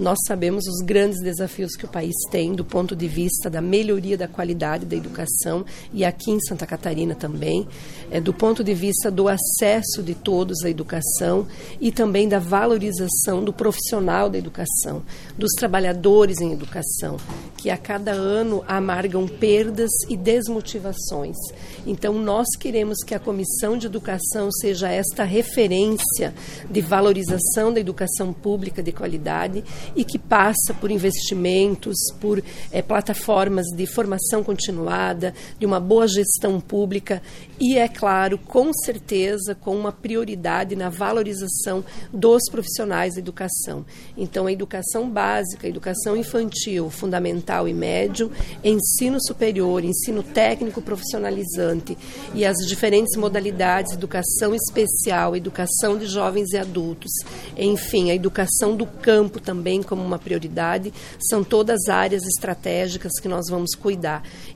Nós sabemos os grandes desafios que o país tem do ponto de vista da melhoria da qualidade da educação, e aqui em Santa Catarina também, do ponto de vista do acesso de todos à educação e também da valorização do profissional da educação, dos trabalhadores em educação, que a cada ano amargam perdas e desmotivações. Então, nós queremos que a Comissão de Educação seja esta referência de valorização da educação pública de qualidade e que passa por investimentos, por plataformas de formação continuada, de uma boa gestão pública e, é claro, com certeza, com uma prioridade na valorização dos profissionais da educação. Então, a educação básica, a educação infantil, fundamental e médio, ensino superior, ensino técnico profissionalizante e as diferentes modalidades, educação especial, educação de jovens e adultos, enfim, a educação do campo também como uma prioridade, são todas áreas estratégicas que nós vamos cuidar.